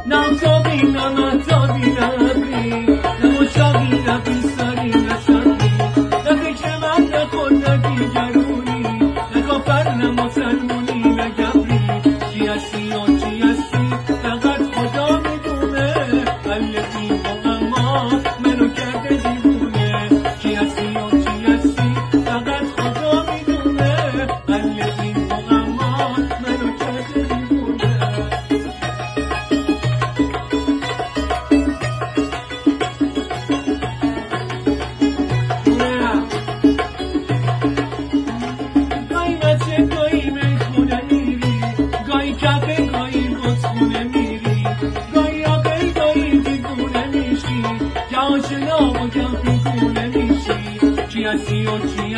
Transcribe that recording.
نمساقی نمتابی نبری نمشاقی نبیستاری نشدی نفکر من نخود نگیگرونی نکافر نمسلمونی نگبری چی هستی و چی هستی فقط خدا میدونه الذی با اما منو کرده دیوونه چی هستی و چی هستی فقط خدا میدونه الذی با اما منو کرده دیوونه گاهی بچه گاهی میخونه میری گاهی کفه گاهی بزخونه میری گاهی عاقل گاهی دیوونه میشی که آشنا و که بیگونه میشی چی هستی و چی